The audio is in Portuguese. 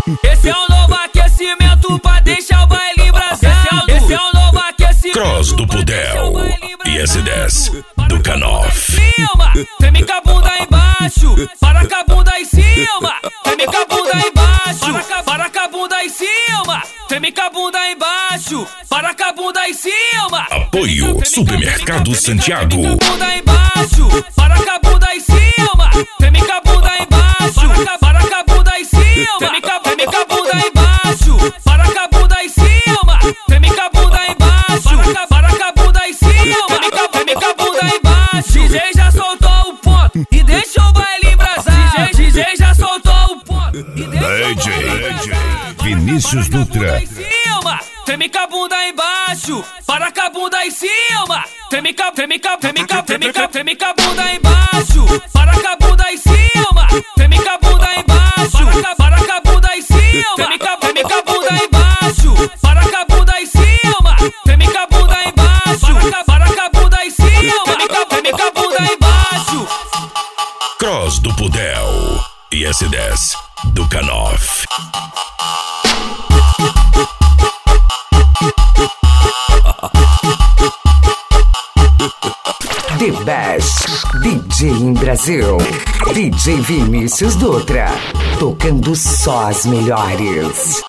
Esse é o novo aquecimento pra deixar o baile embrasado. Esse é o novo aquecimento. Cross do Pudel e S10 do Canoff. Treme com a bunda embaixo, para com a bunda em cima. Treme com a bunda embaixo, para com a bunda em cima. Treme com a bunda embaixo, para com a bunda em cima. Apoio Supermercado Santiago. Treme com a bunda embaixo, para com a bunda em cima. Treme com a bunda embaixo, para com a bunda em cima. Treme com a bunda embaixo, para com a bunda em cima. Treme com a bunda embaixo, para com a bunda em cima. Treme com a bunda embaixo. DJ já soltou o ponto e deixou o baile embrasar. DJ já soltou o ponto e deixou o baile embrasar. Vinícius Dutra. Treme com a bunda embaixo, para com a bunda em cima. Treme com a bunda embaixo, para com a bunda em cima. Treme com a bunda embaixo, para com a bunda em cima. Treme com a bunda embaixo, para com a bunda em cima. Treme com a bunda embaixo, para com a bunda em cima. Treme com a bunda embaixo. Cross do Pudel e S10 do Canoff. The Best DJ em Brasil. DJ Vinícius Dutra, tocando só as melhores.